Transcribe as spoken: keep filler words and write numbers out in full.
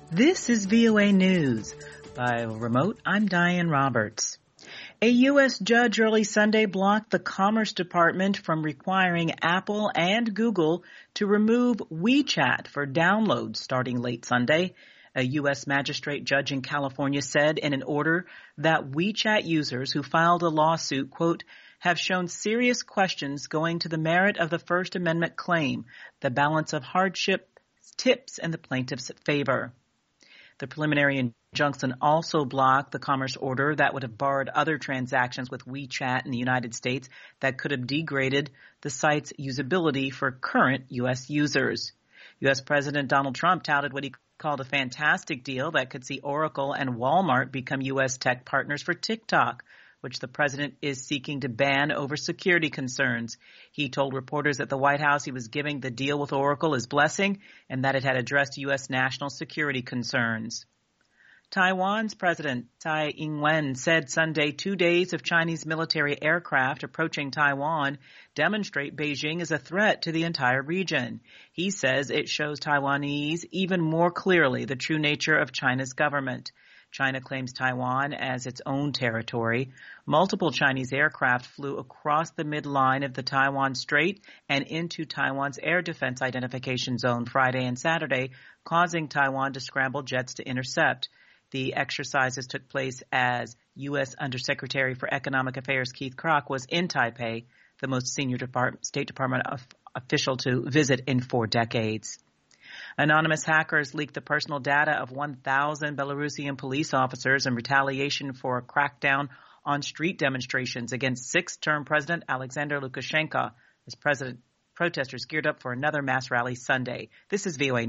This is V O A News. By remote, I'm Diane Roberts. A U S judge early Sunday blocked the Commerce Department from requiring Apple and Google to remove WeChat for downloads starting late Sunday. A U S magistrate judge in California said in an order that WeChat users who filed a lawsuit, quote, have shown serious questions going to the merit of the First Amendment claim, the balance of hardship tips in the plaintiff's favor. The preliminary injunction also blocked the commerce order that would have barred other transactions with WeChat in the United States that could have degraded the site's usability for current U S users. U S President Donald Trump touted what he called a fantastic deal that could see Oracle and Walmart become U S tech partners for TikTok, which the president is seeking to ban over security concerns. He told reporters at the White House he was giving the deal with Oracle his blessing and that it had addressed U S national security concerns. Taiwan's President Tsai Ing-wen said Sunday two days of Chinese military aircraft approaching Taiwan demonstrate Beijing as a threat to the entire region. He says it shows Taiwanese even more clearly the true nature of China's government. China claims Taiwan as its own territory. Multiple Chinese aircraft flew across the midline of the Taiwan Strait and into Taiwan's air defense identification zone Friday and Saturday, causing Taiwan to scramble jets to intercept. The exercises took place as U S Undersecretary for Economic Affairs Keith Krach was in Taipei, the most senior Depart- State Department of official to visit in four decades. Anonymous hackers leaked the personal data of one thousand Belarusian police officers in retaliation for a crackdown on street demonstrations against sixth-term President Alexander Lukashenko as president protesters geared up for another mass rally Sunday. This is V O A